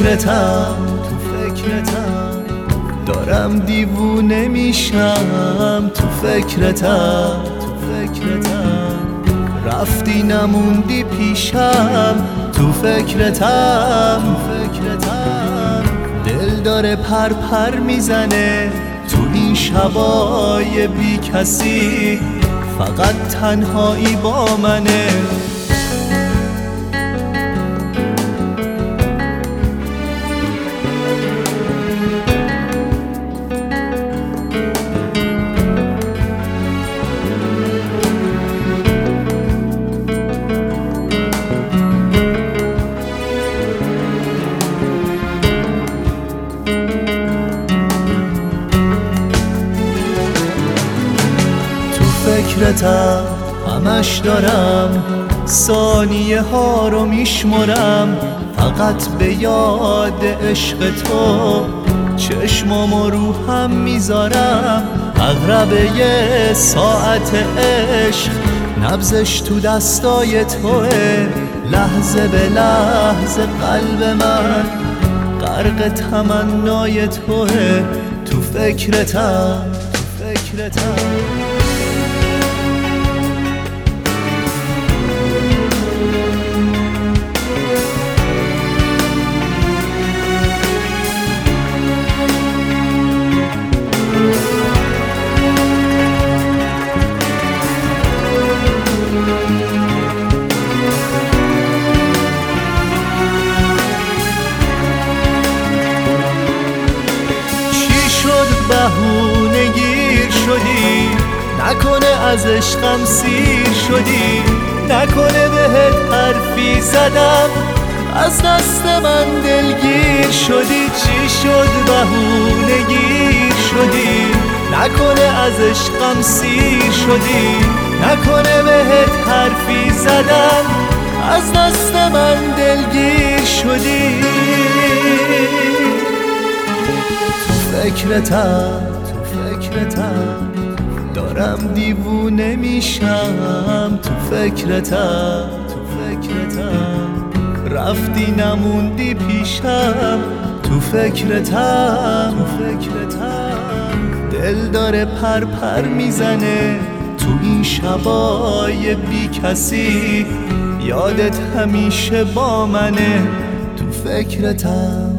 فکرتم دارم دیوونه میشم، تو فکرتم رفتی نموندی پیشم، تو فکرتم دل داره پر میزنه تو این شبای بی کسی، فقط تنهایی با منه. فکرتم همش دارم ثانیه ها رو میشمرم، فقط به یاد عشق تو چشمامو رو هم میذارم. عقربه یه ساعت عشق نبضش تو دستای توه، لحظه به لحظه قلب من غرق تمنای توه، تو فکرتم بهونه گیر شدی، نکنه از عشقم سیر شدی، نکنه بهت حرفی زدم از دست من دلگیر شدی. چی شد بهونه گیر شدی، نکنه از عشقم سیر شدی، نکنه بهت حرفی زدم از دست من دلگیر شدی. تو فکرتم دارم دیوونه میشم، تو فکرتم رفتی نموندی پیشم، تو فکرتم دل داره پر میزنه تو این شبای بی کسی، یادت همیشه با منه، تو فکرتم